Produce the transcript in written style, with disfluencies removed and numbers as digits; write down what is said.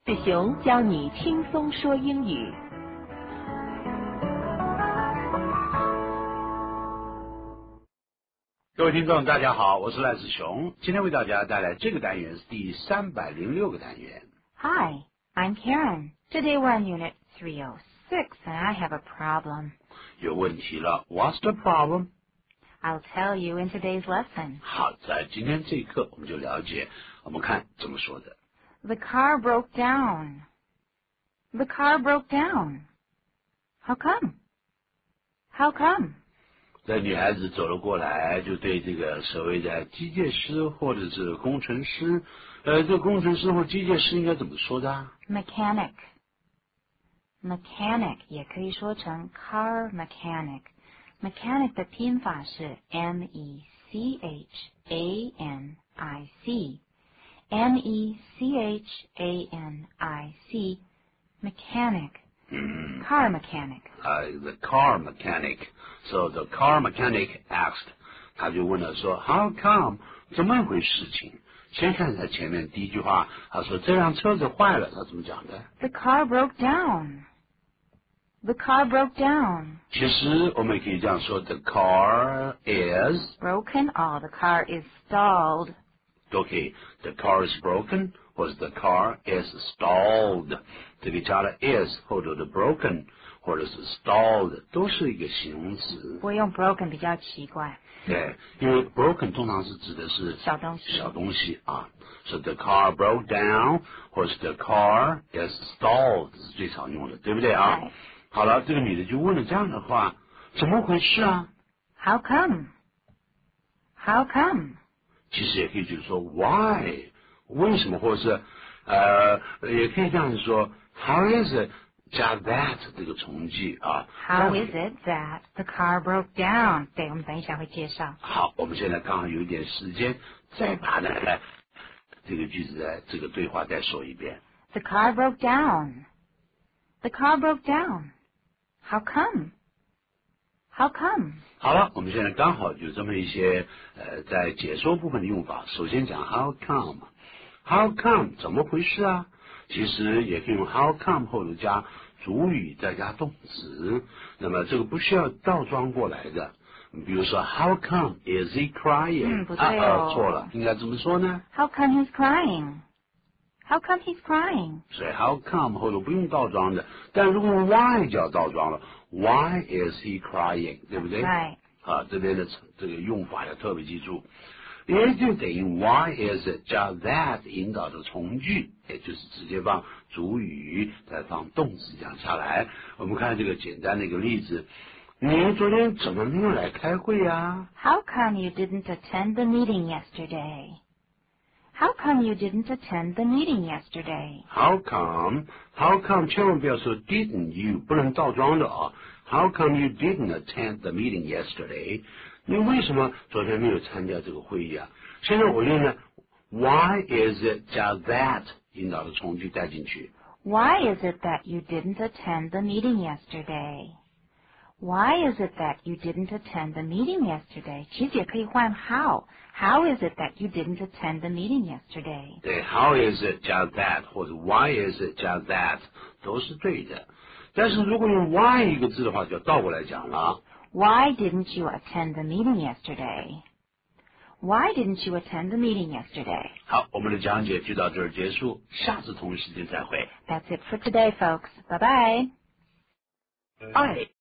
志雄教你轻松说英语。 各位听众，大家好，我是赖志雄，今天为大家带来这个单元是第306个单元。 Hi, I'm Karen. Today we're on Unit 306, and I have a problem. 有问题了 ，What's the problem? I'll tell you in today's lesson. 好，在今天这一课我们就了解，我们看怎么说的。 The car broke down. The car broke down. How come? How come? 这女孩子走了过来，就对这个所谓的机械师或者是工程师，这工程师或机械师应该怎么说的啊 Mechanic. Mechanic 也可以说成 car mechanic. Mechanic 的拼法是 M-E-C-H-A-N-I-C. M-E-C-H-A-N-I-C. Mechanic. Car mechanic. The car mechanic. So the car mechanic asked, 他就问了说 How come? 怎么回事情？先看他前面第一句话，他说这辆车子坏了，他怎么讲的 The car broke down. The car broke down. 其实我们也可以这样说 The car is Broken or the car is stalled. 都可以 The car is broken 或者 The car is stalled 这里加了 is 后头的 broken 或者是 stalled 都是一个形容词。 不用 broken 比较奇怪。 对，因为 broken 通常是指的是小东西。 小东西啊。So the car broke down 或是 The car is stalled 是最常用的，对不对啊？ 对。 好了，这个女的就问了这样的话，怎么回事啊 How come? How come? 其实也可以就是说 why 为什么，或者是也可以这样子说 how is it 加 that 这个从句啊。 How is it that the car broke down? 对，我们等一下会介绍。 好，我们现在刚好有一点时间，再把这个句子的这个对话再说一遍。 The car broke down. The car broke down. How come? How come? 好了，我们现在刚好有这么一些在解说部分的用法。首先讲 how come。How come 怎么回事啊？其实也可以用 how come 后头加主语再加动词，那么这个不需要倒装过来的。比如说 How come is he crying？ 不对哦。 错了，应该怎么说呢 ？How come he's crying? How come he's crying? 所以 How come 后头不用倒装的，但如果 Why 就要倒装了。Why is he crying？ 对不对？ 对。 这边的这个用法要特别记住。也就等于 Why is it 加 that 引导的从句，也就是直接放主语再放动词讲下来。我们看这个简单的一个例子，你昨天怎么没有来开会呀 How come you didn't attend the meeting yesterday? How come you didn't attend the meeting yesterday? How come 千万不要说 didn't you 不能倒装的啊。How come you didn't attend the meeting yesterday?你为什么昨天没有参加这个会议啊？现在我用了 Why is it 加 that 引导的从句带进去。 Why is it that you didn't attend the meeting yesterday? Why is it that you didn't attend the meeting yesterday? 其实也可以换 How. How is it that you didn't attend the meeting yesterday? 对 How is it 加 that 或者 Why is it 加 that 都是对的。但是如果用 Why 一个字的话，就要倒过来讲了。 Why didn't you attend the meeting yesterday? Why didn't you attend the meeting yesterday? 好，我们的讲解就到这儿结束，下次同一时间再会。 That's it for today, folks. Bye-bye. Bye.